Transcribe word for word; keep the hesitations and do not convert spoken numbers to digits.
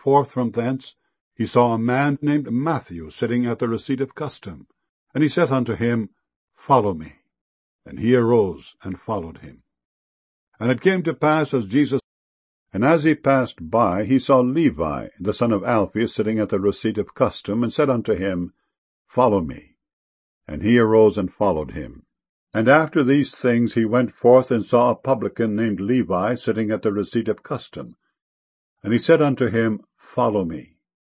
forth from thence, he saw a man named Matthew sitting at the receipt of custom. And he saith unto him, Follow me. And he arose and followed him. And it came to pass, as Jesus And as he passed by, he saw Levi, the son of Alphaeus, sitting at the receipt of custom, and said unto him, Follow me. And he arose and followed him. And after these things he went forth and saw a publican named Levi sitting at the receipt of custom. And he said unto him, Follow me.